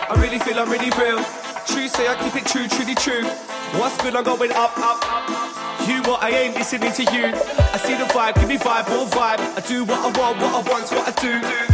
I really feel I'm really real. True, say I keep it true, truly true. What's good, I'm going up, up, up. You what I ain't listening to you. I see the vibe, give me vibe, more vibe. I do what I want, want's what I do.